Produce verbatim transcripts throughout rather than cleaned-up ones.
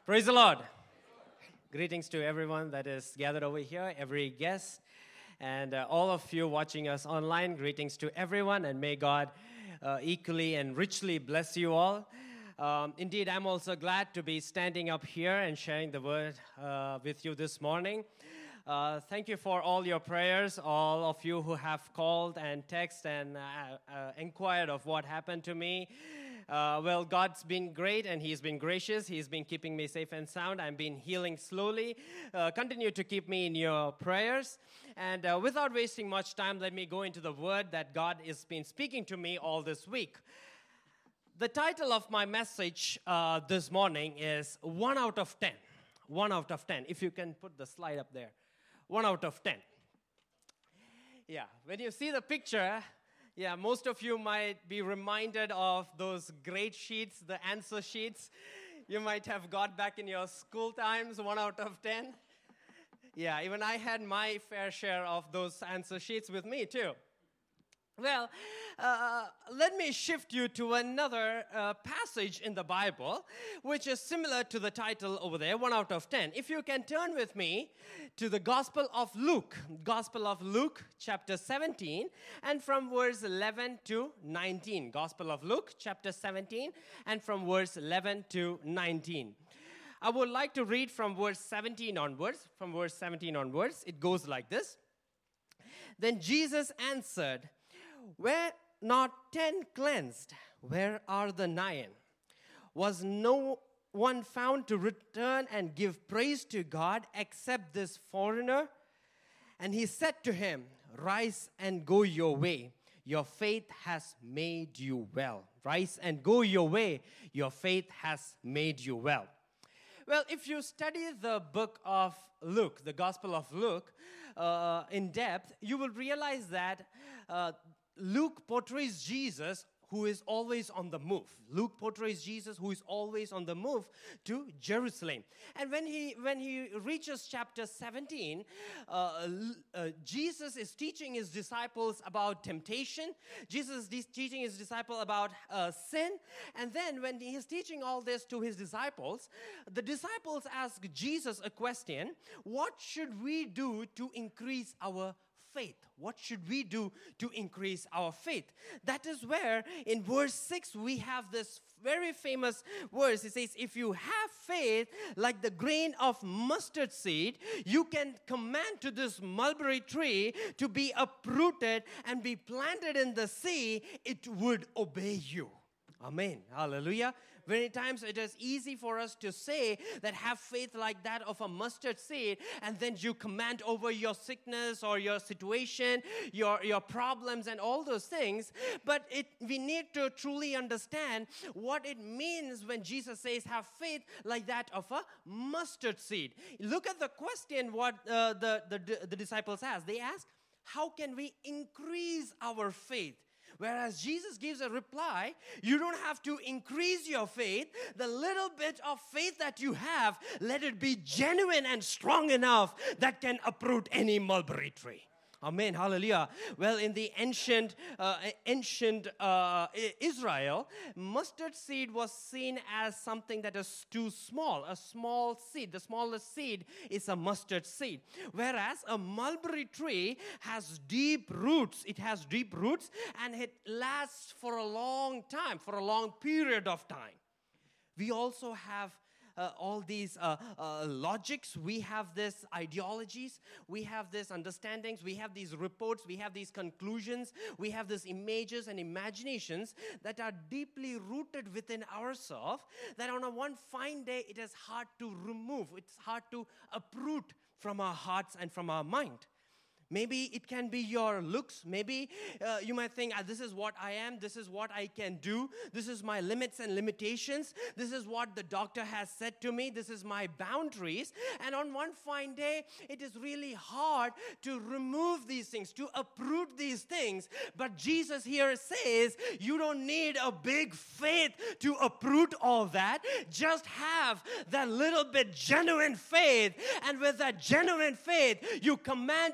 Praise the Lord. Greetings to everyone that is gathered over here, every guest, and uh, all of you watching us online. Greetings to everyone, and may God uh, equally and richly bless you all. Um, indeed, I'm also glad to be standing up here and sharing the word uh, with you this morning. Uh, thank you for all your prayers, all of you who have called and texted and uh, uh, inquired of what happened to me. Uh, well, God's been great and He's been gracious. He's been keeping me safe and sound. I've been healing slowly. Uh, continue to keep me in your prayers. And uh, without wasting much time, let me go into the word that God has been speaking to me all this week. The title of my message uh, this morning is one out of ten. one out of ten. If you can put the slide up there. one out of ten. Yeah, when you see the picture, yeah, most of you might be reminded of those grade sheets, the answer sheets. You might have got back in your school times, one out of ten. Yeah, even I had my fair share of those answer sheets with me too. Well, uh, let me shift you to another uh, passage in the Bible, which is similar to the title over there, one out of ten. If you can turn with me to the Gospel of Luke, Gospel of Luke, chapter seventeen, and from verse eleven to nineteen. Gospel of Luke, chapter seventeen, and from verse eleven to nineteen. I would like to read from verse seventeen onwards. From verse seventeen onwards, it goes like this. Then Jesus answered, "Were not ten cleansed? Where are the nine? Was no one found to return and give praise to God except this foreigner?" And he said to him, "Rise and go your way. Your faith has made you well." Rise and go your way. Your faith has made you well. Well, if you study the book of Luke, the Gospel of Luke, uh, in depth, you will realize that uh, Luke portrays Jesus who is always on the move. Luke portrays Jesus who is always on the move to Jerusalem. And when he when he reaches chapter seventeen, uh, uh, Jesus is teaching his disciples about temptation. Jesus is teaching his disciples about uh, sin. And then when he is teaching all this to his disciples, the disciples ask Jesus a question: what should we do to increase our faith? What should we do to increase our faith? That is where in verse six we have this very famous verse. It says, "If you have faith like the grain of mustard seed, you can command to this mulberry tree to be uprooted and be planted in the sea. It would obey you." Amen. Hallelujah. Many times it is easy for us to say that have faith like that of a mustard seed, and then you command over your sickness or your situation, your, your problems and all those things. But it we need to truly understand what it means when Jesus says have faith like that of a mustard seed. Look at the question what uh, the, the, the disciples ask. They ask, how can we increase our faith? Whereas Jesus gives a reply, you don't have to increase your faith. The little bit of faith that you have, let it be genuine and strong enough that can uproot any mulberry tree. Amen. Hallelujah. Well, in the ancient uh, ancient uh, Israel, mustard seed was seen as something that is too small, a small seed. The smallest seed is a mustard seed. Whereas a mulberry tree has deep roots. It has deep roots and it lasts for a long time, for a long period of time. We also have Uh, all these uh, uh, logics, we have these ideologies, we have these understandings, we have these reports, we have these conclusions, we have these images and imaginations that are deeply rooted within ourselves, that on a one fine day it is hard to remove, it's hard to uproot from our hearts and from our mind. Maybe it can be your looks. Maybe uh, you might think, ah, this is what I am. This is what I can do. This is my limits and limitations. This is what the doctor has said to me. This is my boundaries. And on one fine day, it is really hard to remove these things, to uproot these things. But Jesus here says, you don't need a big faith to uproot all that. Just have that little bit genuine faith. And with that genuine faith, you command over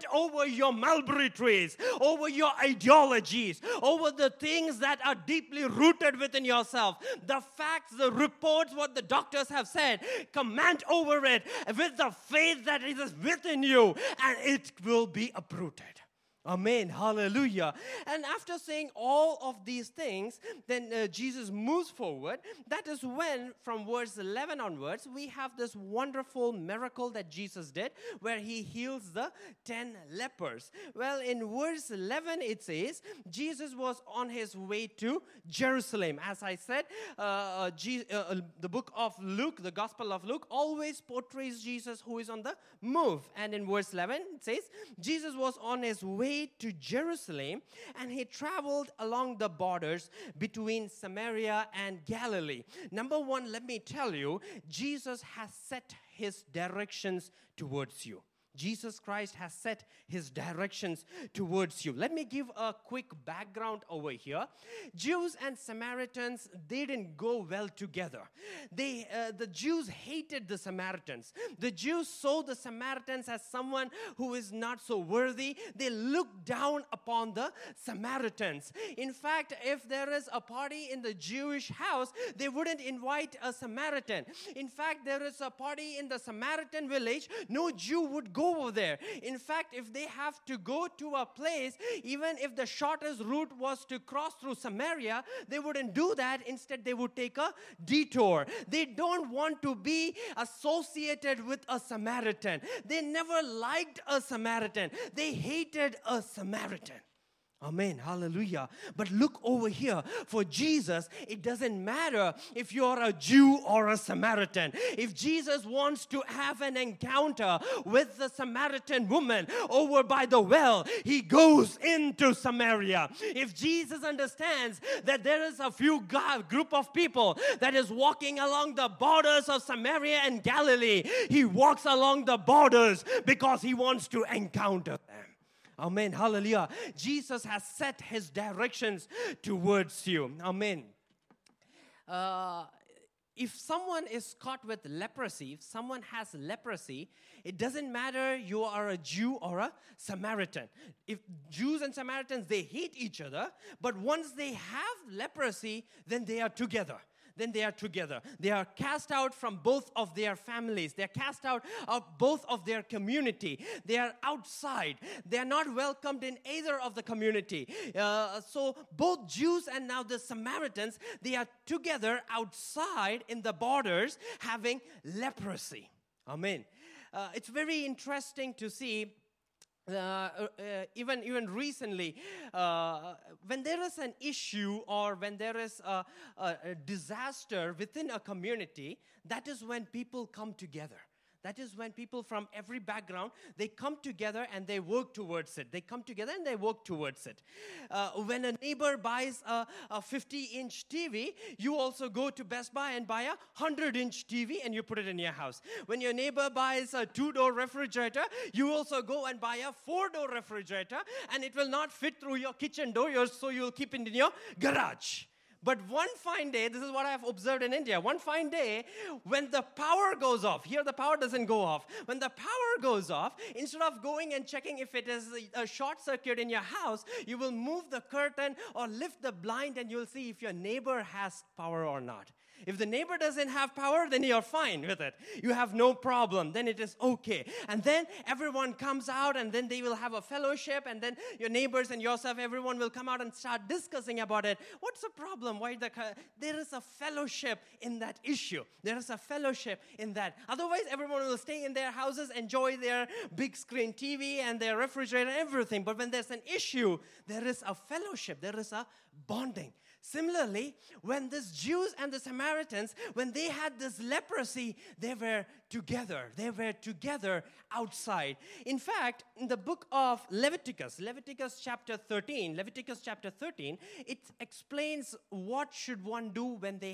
your mulberry trees, over your ideologies, over the things that are deeply rooted within yourself. The facts, the reports, what the doctors have said, command over it with the faith that is within you, and it will be uprooted. Amen. Hallelujah. And after saying all of these things, then uh, Jesus moves forward. That is when, from verse eleven onwards, we have this wonderful miracle that Jesus did, where he heals the ten lepers. Well, in verse eleven, it says, Jesus was on his way to Jerusalem. As I said, uh, uh, Je- uh, the book of Luke, the Gospel of Luke, always portrays Jesus who is on the move. And in verse eleven, it says, Jesus was on his way to Jerusalem, and he traveled along the borders between Samaria and Galilee. Number one, let me tell you, Jesus has set his directions towards you. Jesus Christ has set his directions towards you. Let me give a quick background over here. Jews and Samaritans, they didn't go well together. They, uh, the Jews hated the Samaritans. The Jews saw the Samaritans as someone who is not so worthy. They looked down upon the Samaritans. In fact, if there is a party in the Jewish house, they wouldn't invite a Samaritan. In fact, there is a party in the Samaritan village, no Jew would go over there. In fact, if they have to go to a place, even if the shortest route was to cross through Samaria, they wouldn't do that. Instead, they would take a detour. They don't want to be associated with a Samaritan. They never liked a Samaritan. They hated a Samaritan. Amen. Hallelujah. But look over here. For Jesus, it doesn't matter if you're a Jew or a Samaritan. If Jesus wants to have an encounter with the Samaritan woman over by the well, he goes into Samaria. If Jesus understands that there is a few God, group of people that is walking along the borders of Samaria and Galilee, he walks along the borders because he wants to encounter them. Amen. Hallelujah. Jesus has set his directions towards you. Amen. Uh, if someone is caught with leprosy, if someone has leprosy, it doesn't matter you are a Jew or a Samaritan. If Jews and Samaritans, they hate each other, but once they have leprosy, then they are together. Then they are together. They are cast out from both of their families. They are cast out of both of their community. They are outside. They are not welcomed in either of the community. Uh, so both Jews and now the Samaritans, they are together outside in the borders having leprosy. Amen. Uh, it's very interesting to see. Uh, uh, even even recently, uh, when there is an issue or when there is a, a, a disaster within a community, that is when people come together. That is when people from every background, they come together and they work towards it. They come together and they work towards it. Uh, when a neighbor buys a fifty-inch T V, you also go to Best Buy and buy a one hundred-inch T V and you put it in your house. When your neighbor buys a two-door refrigerator, you also go and buy a four-door refrigerator, and it will not fit through your kitchen door, so you'll keep it in your garage. But one fine day, this is what I've observed in India, one fine day, when the power goes off, here the power doesn't go off, when the power goes off, instead of going and checking if it is a short circuit in your house, you will move the curtain or lift the blind and you'll see if your neighbor has power or not. If the neighbor doesn't have power, then you're fine with it. You have no problem. Then it is okay. And then everyone comes out and then they will have a fellowship, and then your neighbors and yourself, everyone will come out and start discussing about it. What's the problem? Why the there is a fellowship in that issue. There is a fellowship in that. Otherwise, everyone will stay in their houses, enjoy their big screen T V and their refrigerator and everything. But when there's an issue, there is a fellowship. There is a bonding. Similarly, when these Jews and the Samaritans, when they had this leprosy, they were together. They were together outside. In fact, in the book of Leviticus, Leviticus chapter thirteen, Leviticus chapter thirteen, it explains what should one do when they have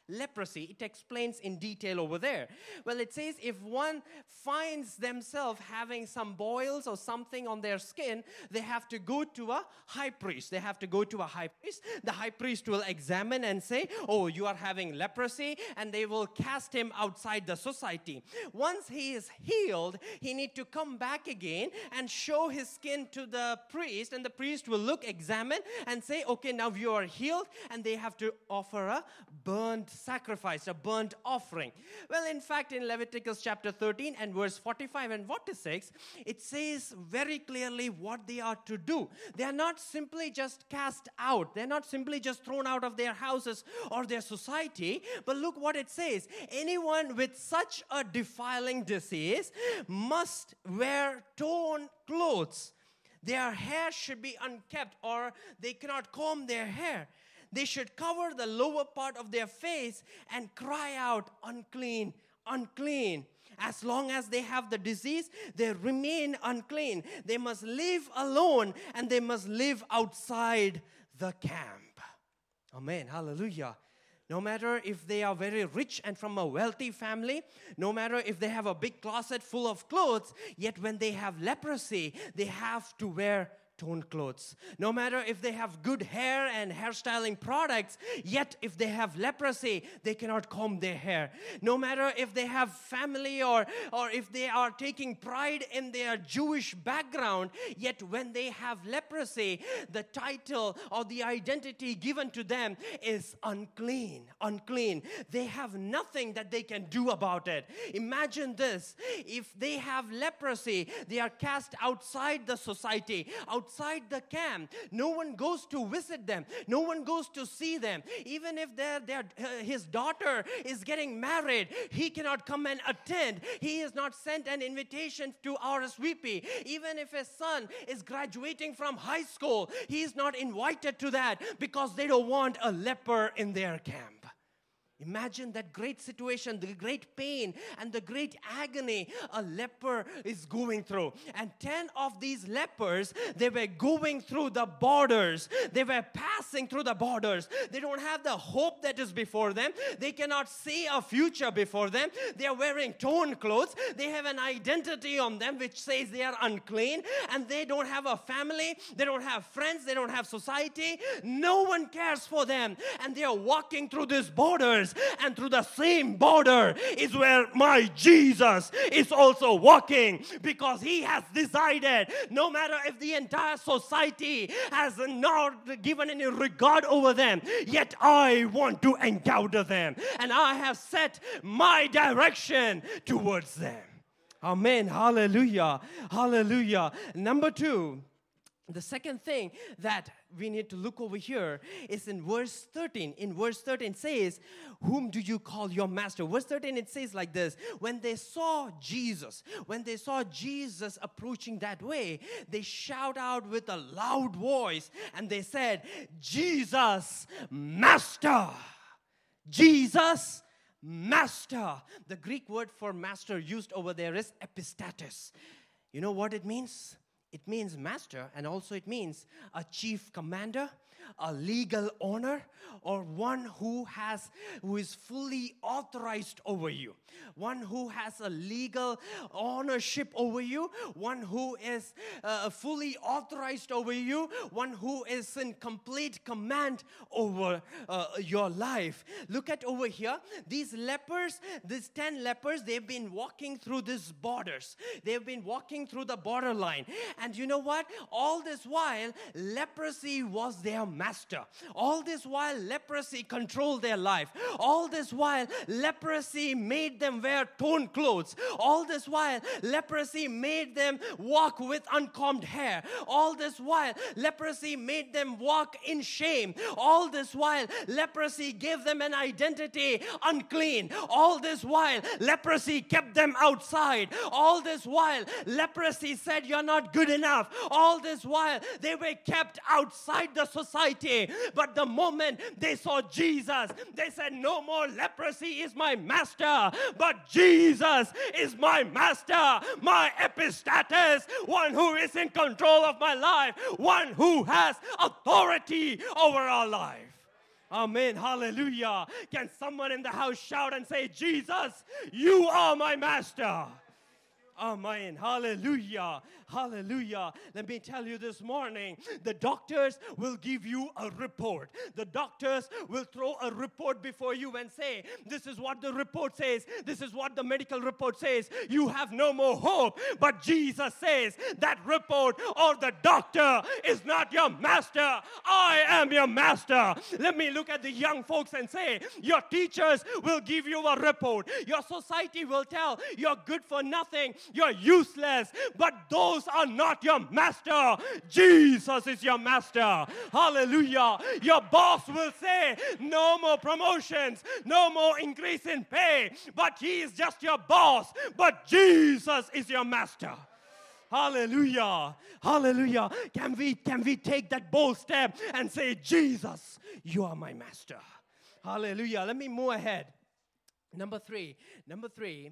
leprosy? It explains in detail over there. Well, it says if one finds themselves having some boils or something on their skin, they have to go to a high priest. They have to go to a high priest. The high priest will examine and say, oh, you are having leprosy, and they will cast him outside the society. Once he is healed, he need to come back again and show his skin to the priest, and the priest will look, examine, and say, okay, now you are healed, and they have to offer a burnt sacrifice, a burnt offering. Well, in fact, in Leviticus chapter thirteen and verse forty-five and forty-six, it says very clearly what they are to do. They are not simply just cast out. They're not simply just thrown out of their houses or their society, but look what it says. Anyone with such a defiling disease must wear torn clothes. Their hair should be unkept, or they cannot comb their hair. They should cover the lower part of their face and cry out, unclean, unclean. As long as they have the disease, they remain unclean. They must live alone, and they must live outside the camp. Amen. Hallelujah. No matter if they are very rich and from a wealthy family, no matter if they have a big closet full of clothes, yet when they have leprosy, they have to wear torn clothes. No matter if they have good hair and hairstyling products, yet if they have leprosy, they cannot comb their hair. No matter if they have family or, or if they are taking pride in their Jewish background, yet when they have leprosy, the title or the identity given to them is unclean, unclean. They have nothing that they can do about it. Imagine this. If they have leprosy, they are cast outside the society, outside the camp. No one goes to visit them. No one goes to see them. Even if their, their, uh, his daughter is getting married, he cannot come and attend. He is not sent an invitation to R S V P. Even if his son is graduating from high school, he is not invited to that because they don't want a leper in their camp. Imagine that great situation, the great pain and the great agony a leper is going through. And ten of these lepers, they were going through the borders. They were passing through the borders. They don't have the hope that is before them. They cannot see a future before them. They are wearing torn clothes. They have an identity on them which says they are unclean. And they don't have a family. They don't have friends. They don't have society. No one cares for them. And they are walking through these borders. And through the same border is where my Jesus is also walking, because he has decided, no matter if the entire society has not given any regard over them, yet I want to encounter them, and I have set my direction towards them. Amen. Hallelujah. Hallelujah. Number two, the second thing that we need to look over here is in verse thirteen. In verse thirteen says, whom do you call your master? Verse thirteen, it says like this. When they saw Jesus, when they saw Jesus approaching that way, they shout out with a loud voice and they said, Jesus, Master. Jesus, Master. The Greek word for master used over there is epistates. You know what it means? It means master, and also it means a chief commander, a legal owner, or one who has who is fully authorized over you, one who has a legal ownership over you, one who is uh, fully authorized over you, one who is in complete command over uh, your life. Look at over here. These lepers, these ten lepers, they've been walking through these borders. They've been walking through the borderline. And you know what? All this while, leprosy was their master. All this while, leprosy controlled their life. All this while, leprosy made them wear torn clothes. All this while, leprosy made them walk with uncombed hair. All this while, leprosy made them walk in shame. All this while, leprosy gave them an identity unclean. All this while, leprosy kept them outside. All this while, leprosy said, you're not good enough. All this while, they were kept outside the society. But the moment they saw Jesus, they said, no more leprosy is my master, but Jesus is my master, my epistates, one who is in control of my life, one who has authority over our life. Amen. Hallelujah. Can someone in the house shout and say, Jesus, you are my master? Amen. Hallelujah. Hallelujah. Let me tell you this morning, the doctors will give you a report. The doctors will throw a report before you and say, this is what the report says. This is what the medical report says. You have no more hope. But Jesus says that report or the doctor is not your master. I am your master. Let me look at the young folks and say, your teachers will give you a report. Your society will tell you're good for nothing. You're useless. But those are not your master. Jesus is your master. Hallelujah. Your boss will say, no more promotions, no more increase in pay. But he is just your boss. But Jesus is your master. Hallelujah. Hallelujah. Can we, can we take that bold step and say, Jesus, you are my master. Hallelujah. Let me move ahead. Number three. Number three,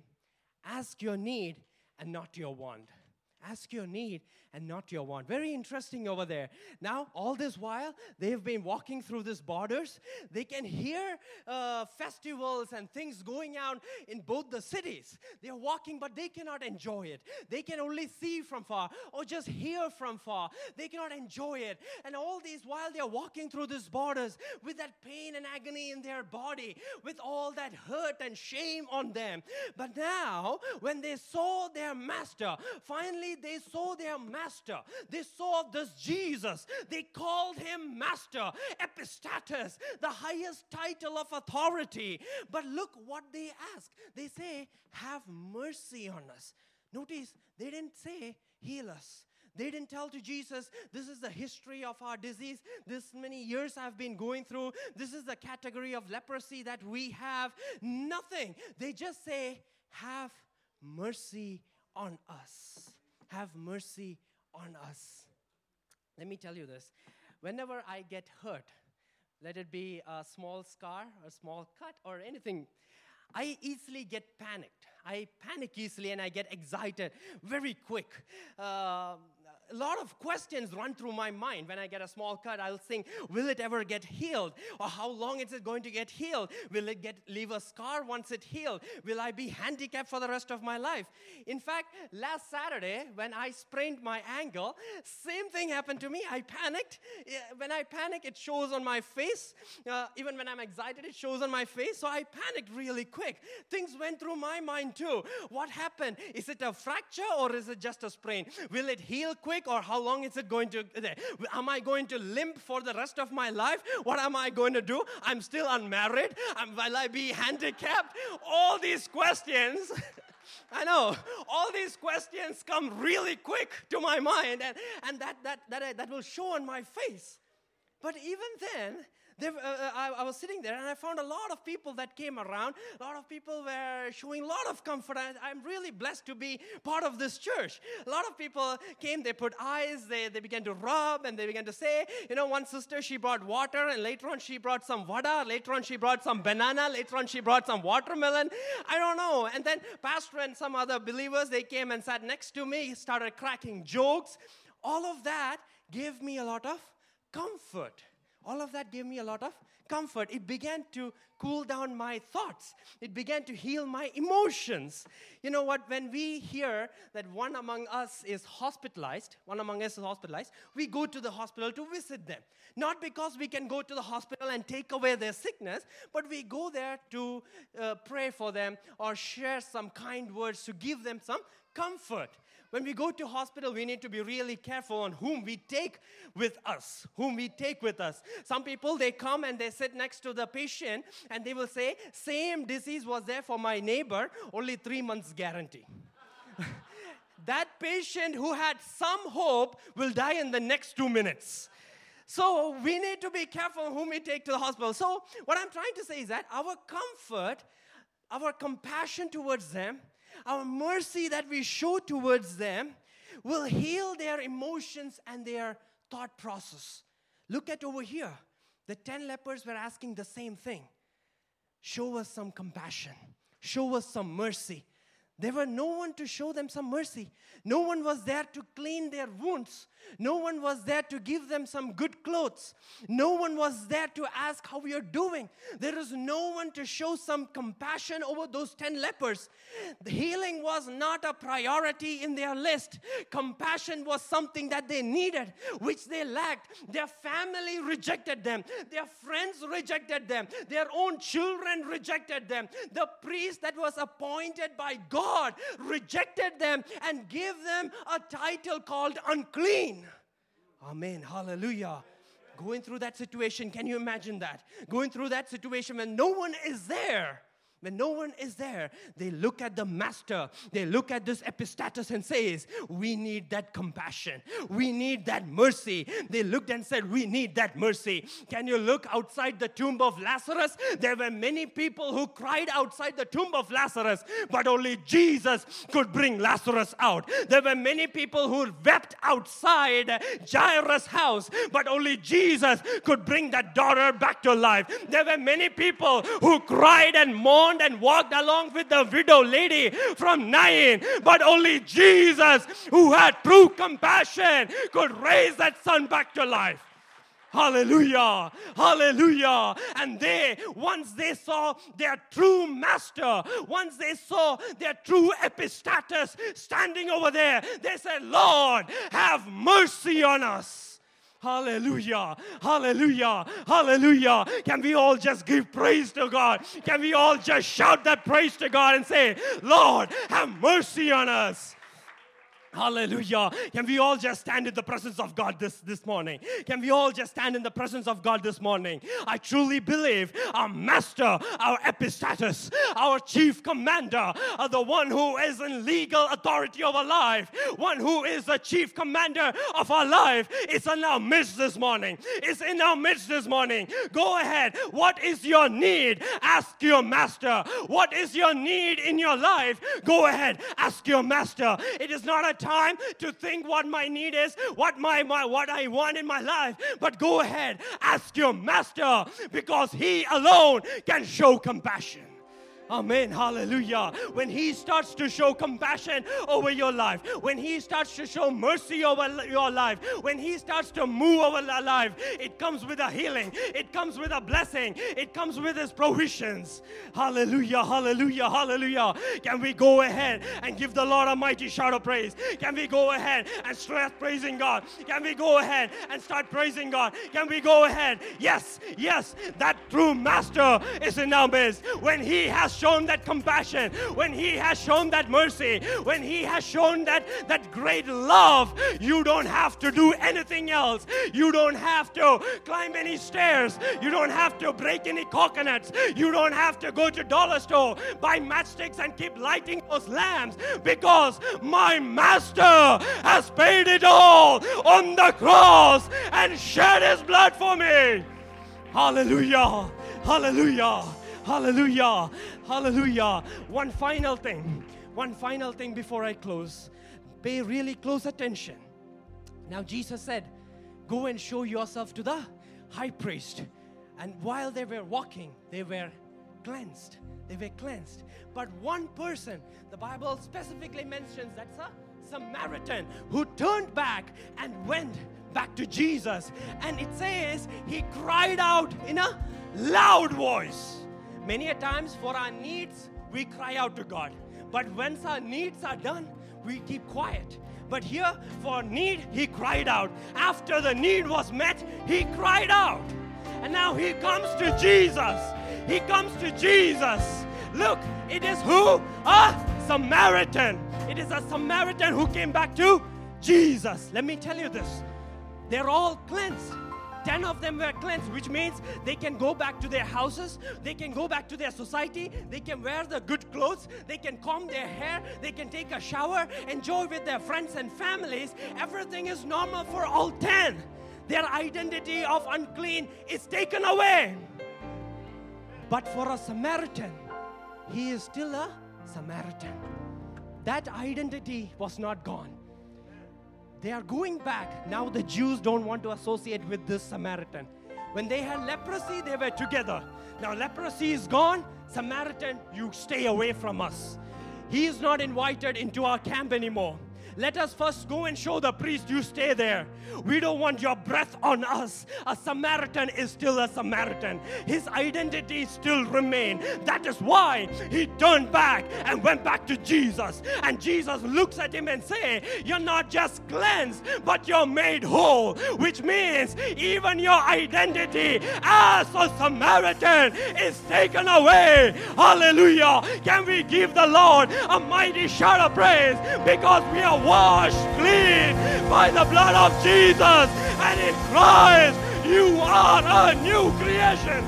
ask your need and not your want. Ask your need and not your want. Very interesting over there. Now, all this while, they've been walking through these borders. They can hear uh, festivals and things going on in both the cities. They're walking, but they cannot enjoy it. They can only see from far or just hear from far. They cannot enjoy it. And all these while, they're walking through these borders with that pain and agony in their body, with all that hurt and shame on them. But now, when they saw their master, finally they saw their master. Master. They saw this Jesus. They called him Master, Epistatus, the highest title of authority. But look what they ask. They say, have mercy on us. Notice, they didn't say, heal us. They didn't tell to Jesus, this is the history of our disease. This many years I've been going through. This is the category of leprosy that we have. Nothing. They just say, have mercy on us. Have mercy on us. Let me tell you this. Whenever I get hurt, let it be a small scar, a small cut, or anything, I easily get panicked. I panic easily and I get excited very quick. Uh, a lot of questions run through my mind. When I get a small cut, I'll think, will it ever get healed? Or how long is it going to get healed? Will it get leave a scar once it healed? Will I be handicapped for the rest of my life? In fact, last Saturday, when I sprained my ankle, same thing happened to me. I panicked. When I panic, it shows on my face. Uh, even when I'm excited, it shows on my face. So I panicked really quick. Things went through my mind too. What happened? Is it a fracture or is it just a sprain? Will it heal quick? Or how long is it going to, am I going to limp for the rest of my life? What am I going to do? I'm still unmarried. Um, will I be handicapped? All these questions, I know, all these questions come really quick to my mind, and, and that, that, that, that will show on my face. But even then, There, uh, I, I was sitting there and I found a lot of people that came around. A lot of people were showing a lot of comfort. I, I'm really blessed to be part of this church. A lot of people came, they put eyes, they, they began to rub and they began to say, you know, one sister, she brought water, and later on she brought some vada, later on she brought some banana, later on she brought some watermelon. I don't know. And then pastor and some other believers, they came and sat next to me, started cracking jokes. All of that gave me a lot of comfort. All of that gave me a lot of comfort. It began to cool down my thoughts. It began to heal my emotions. You know what? When we hear that one among us is hospitalized, one among us is hospitalized, we go to the hospital to visit them. Not because we can go to the hospital and take away their sickness, but we go there to uh, pray for them or share some kind words to give them some comfort. When we go to hospital, we need to be really careful on whom we take with us, whom we take with us. Some people, they come and they sit next to the patient and they will say, same disease was there for my neighbor, only three months guarantee. That patient who had some hope will die in the next two minutes. So we need to be careful whom we take to the hospital. So what I'm trying to say is that our comfort, our compassion towards them, our mercy that we show towards them will heal their emotions and their thought process. Look at over here. The ten lepers were asking the same thing. Show us some compassion. Show us some mercy. There were no one to show them some mercy. No one was there to clean their wounds. No one was there to give them some good clothes. No one was there to ask how you're doing. There is no one to show some compassion over those ten lepers. The healing was not a priority in their list. Compassion was something that they needed, which they lacked. Their family rejected them. Their friends rejected them. Their own children rejected them. The priest that was appointed by God rejected them and gave them a title called unclean. Amen. Hallelujah. Going through that situation, can you imagine that? Going through that situation when no one is there. When no one is there, they look at the master. They look at this epistatus and says, we need that compassion. We need that mercy. They looked and said, we need that mercy. Can you look outside the tomb of Lazarus? There were many people who cried outside the tomb of Lazarus, but only Jesus could bring Lazarus out. There were many people who wept outside Jairus' house, but only Jesus could bring that daughter back to life. There were many people who cried and mourned and walked along with the widow lady from Nain, but only Jesus, who had true compassion, could raise that son back to life. Hallelujah, hallelujah. And they, once they saw their true master, once they saw their true epistatus standing over there, they said, Lord, have mercy on us. Hallelujah, hallelujah, hallelujah. Can we all just give praise to God? Can we all just shout that praise to God and say, Lord, have mercy on us? Hallelujah. Can we all just stand in the presence of God this, this morning? Can we all just stand in the presence of God this morning? I truly believe our master, our epistatus, our chief commander, uh, the one who is in legal authority of our life, one who is the chief commander of our life, is in our midst this morning. Is in our midst this morning. Go ahead. What is your need? Ask your master. What is your need in your life? Go ahead. Ask your master. It is not a time to think what my need is, what my, my what I want in my life, but go ahead, ask your master, because he alone can show compassion. Amen. Hallelujah. When he starts to show compassion over your life, when he starts to show mercy over your life, when he starts to move over your life, it comes with a healing. It comes with a blessing. It comes with his provisions. Hallelujah. Hallelujah. Hallelujah. Can we go ahead and give the Lord a mighty shout of praise? Can we go ahead and start praising God? Can we go ahead and start praising God? Can we go ahead? Yes. Yes. That true master is in our midst. When he has shown that compassion, when he has shown that mercy, when he has shown that, that great love, you don't have to do anything else. You don't have to climb any stairs. You don't have to break any coconuts. You don't have to go to dollar store, buy matchsticks and keep lighting those lamps, because my master has paid it all on the cross and shed his blood for me. Hallelujah. Hallelujah. Hallelujah. Hallelujah. One final thing. One final thing before I close. Pay really close attention. Now Jesus said, go and show yourself to the high priest. And while they were walking, they were cleansed. They were cleansed. But one person, the Bible specifically mentions, that's a Samaritan who turned back and went back to Jesus. And it says he cried out in a loud voice. Many a times for our needs, we cry out to God. But once our needs are done, we keep quiet. But here, for need, he cried out. After the need was met, he cried out. And now he comes to Jesus. He comes to Jesus. Look, it is who? A Samaritan. It is a Samaritan who came back to Jesus. Let me tell you this. They're all cleansed. Ten of them were cleansed, which means they can go back to their houses, they can go back to their society, they can wear the good clothes, they can comb their hair, they can take a shower, enjoy with their friends and families. Everything is normal for all ten. Their identity of unclean is taken away. But for a Samaritan, he is still a Samaritan. That identity was not gone. They are going back. Now the Jews don't want to associate with this Samaritan. When they had leprosy, they were together. Now leprosy is gone. Samaritan, you stay away from us. he is not invited into our camp anymore. Let us first go and show the priest, you stay there. We don't want your breath on us. A Samaritan is still a Samaritan. His identity still remains. That is why he turned back and went back to Jesus. And Jesus looks at him and says, you're not just cleansed, but you're made whole. Which means even your identity as a Samaritan is taken away. Hallelujah. Can we give the Lord a mighty shout of praise? Because we are washed clean by the blood of Jesus, and in Christ you are a new creation.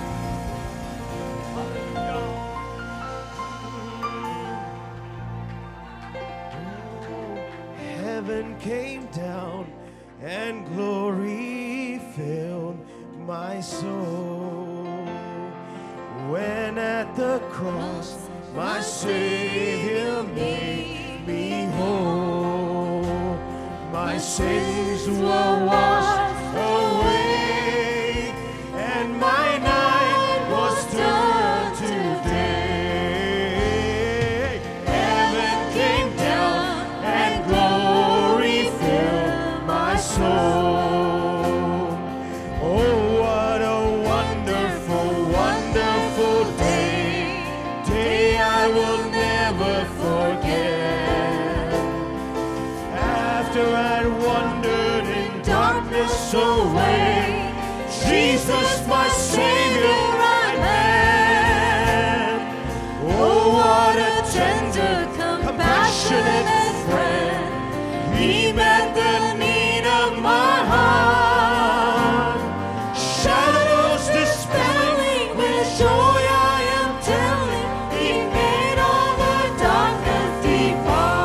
Heaven came down and glory filled my soul when at the cross my Savior made me whole. My sins were washed away, and my night was turned to day. Heaven came down, and glory filled my soul. Oh, what a wonderful, wonderful day, day I will never forget. After I'd wandered in darkness away, Jesus, my Savior, I met. Oh, what a tender, compassionate friend. He met the need of my heart. Shadows dispelling, with joy I am telling, He made all the darkness depart.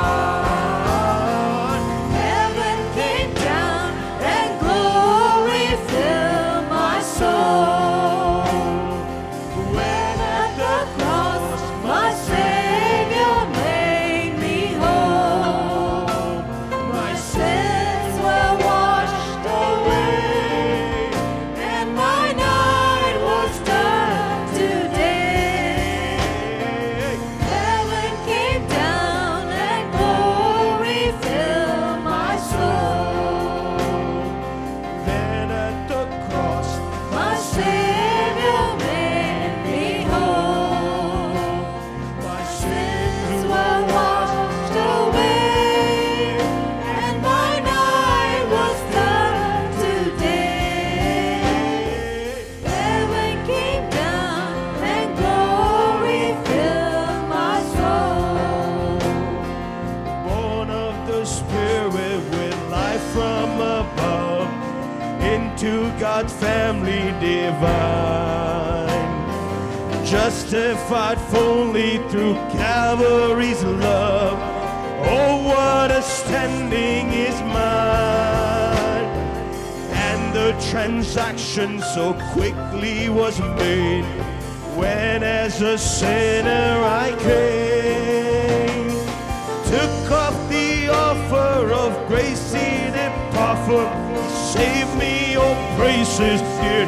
God's family divine, justified fully through Calvary's love. Oh, what a standing is mine, and the transaction so quickly was made when as a sinner I came, took off the offer of grace He did proffer. Save me, oh praise His dear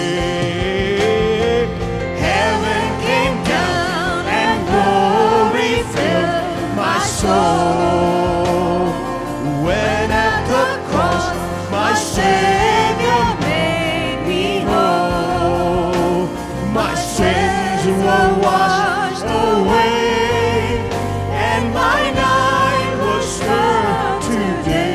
name. Heaven came down and glory filled my soul when at the cross my Savior made me whole. My sins were washed away, and my night was turned to day.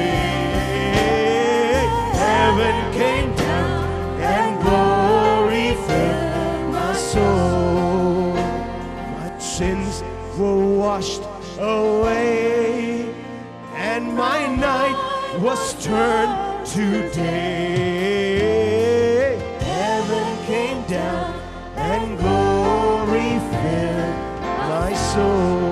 Heaven came down and glory filled my soul. My sins were washed away, and my night was turned to day. Heaven came down and glory filled my soul.